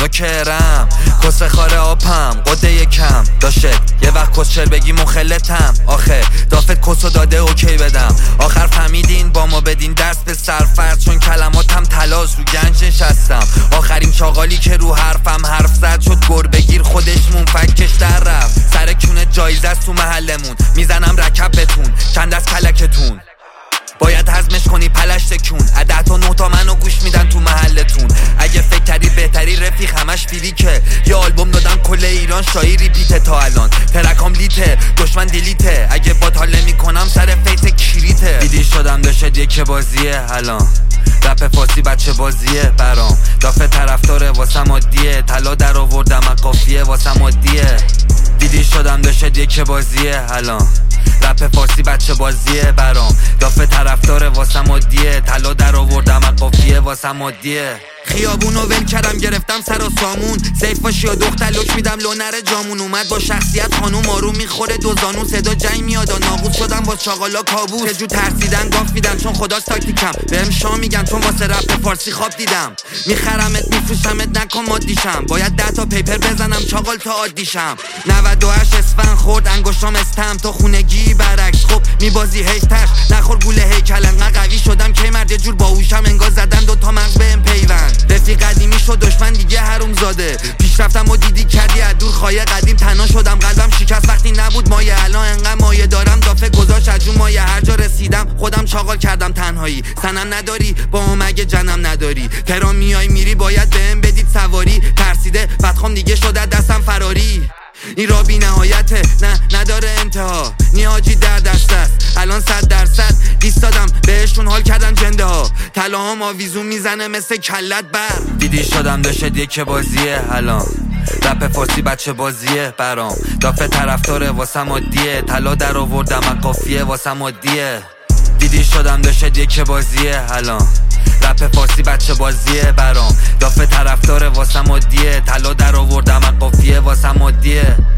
جوکرم کسه خاره آپم قده یکم داشت یه وقت کسچر بگی مخلتم آخه دافت کسو داده اوکی بدم آخر فهمیدین با ما بدین دست به سرفرد چون کلماتم تلاس رو گنج نشستم آخرین چاقالی که رو حرفم حرف زد شد گربگیر خودش منفکش در رفت سر کونه جایزه است تو محلمون میزنم رکب بتون چند از کلکتون باید هضمش کنی پلش تکون 10 تا 9 تا منو گوش میدن تو محلتون اگه فکر کردی بهتری رفیق همش فیلیکه یه آلبوم دادم کل ایران شایی ریپیته تا الان ترکام لیته دشمن دیلیته اگه با حال نمیکنم سر فیت کریته دیدی شدم داشت یک بازیه الان رپ فارسی بچه بازیه برام دافه طرفدار واسم عادیه طلا در آوردم قافیه واسم عادیه دیدی شدم داشت یک بازیه الان رپ فارسی بچه بازیه برام دافه طرفدار واسم عادیه طلا در آوردم قافیه واسم عادیه خیابونو ول کردم گرفتم سر و سامون سیف باشی و دختر لک میدم لونر جامون اومد با شخصیت خانوم آروم میخوره دو زانو صدا جنگ میاد و ناقوس شدم با چاقالا کابوس چجور ترسیدن گاف میدن چون خداست تاکتیکم بهم شام میگن چون واسه رپ فارسی خواب دیدم میخرمت میفروشمت نکن مادیشم باید 10 تا پیپر بزنم چاقال تا عادیشم 98 اسفن خورد انگشتام استم تا خونگی برعکس خب میبازی هیتش نخور گوله هیکل انقدر قوی شدم که مرد یه جور باهوشم انگار زدن 2 تا مغز بهم پیوند رفیق قدیمی شد دشمن دیگه حروم زاده پیشرفتم و دیدی کردی از دور خایه قدیم تنها شدم قلبم شکست وقتی نبود مایه الان انقدر مایه دارم دافه گذاشت از جون مایه هر جا رسیدم خودم چاقال کردم تنهایی سنم نداری با هم اگه جنم نداری تهران میای میری باید بهم بدید سواری ترسیده بدخوام دیگه شده دستم فراری این را بی نهایته نه نداره انتها نیاجی در دست است الان 100% دیست دادم بهشون حال کردن جنده ها طلاهام آویزون میزنه مثل کلت بر دیدی شدم داشت یک بازیه الان رپ فارسی بچه بازیه برام دافه طرفدار واسم عادیه طلا در آوردم قافیه واسم عادیه دیدی شدم داشت یک بازیه الان رپ فارسی بچه بازیه برام دافه طرفدار واسم عادیه طلا در آوردم قافیه واسم عادیه